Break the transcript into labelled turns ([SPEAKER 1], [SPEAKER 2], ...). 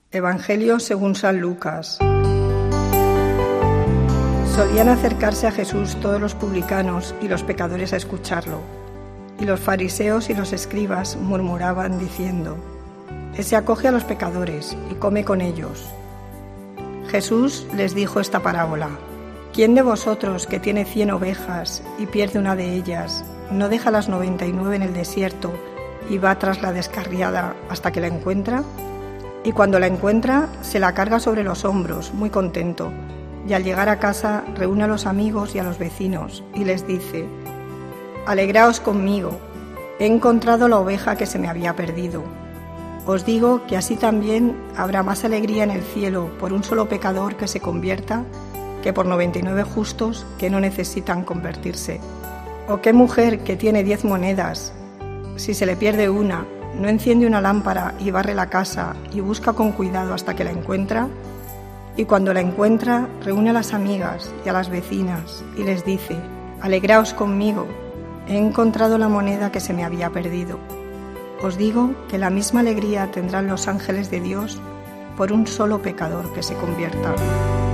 [SPEAKER 1] Evangelio según San Lucas. Solían acercarse a Jesús todos los publicanos y los pecadores a escucharlo, y los fariseos y los escribas murmuraban diciendo: Ese acoge a los pecadores y come con ellos. Jesús les dijo esta parábola: ¿Quién de vosotros que tiene 100 ovejas y pierde una de ellas, no deja las 99 en el desierto y va tras la descarriada hasta que la encuentra? Y cuando la encuentra, se la carga sobre los hombros, muy contento, y al llegar a casa reúne a los amigos y a los vecinos y les dice: Alegraos conmigo, he encontrado la oveja que se me había perdido. Os digo que así también habrá más alegría en el cielo por un solo pecador que se convierta que por 99 justos que no necesitan convertirse. ¿O qué mujer que tiene 10 monedas, si se le pierde una, no enciende una lámpara y barre la casa y busca con cuidado hasta que la encuentra? Y cuando la encuentra, reúne a las amigas y a las vecinas y les dice: Alegraos conmigo, he encontrado la moneda que se me había perdido. Os digo que la misma alegría tendrán los ángeles de Dios por un solo pecador que se convierta.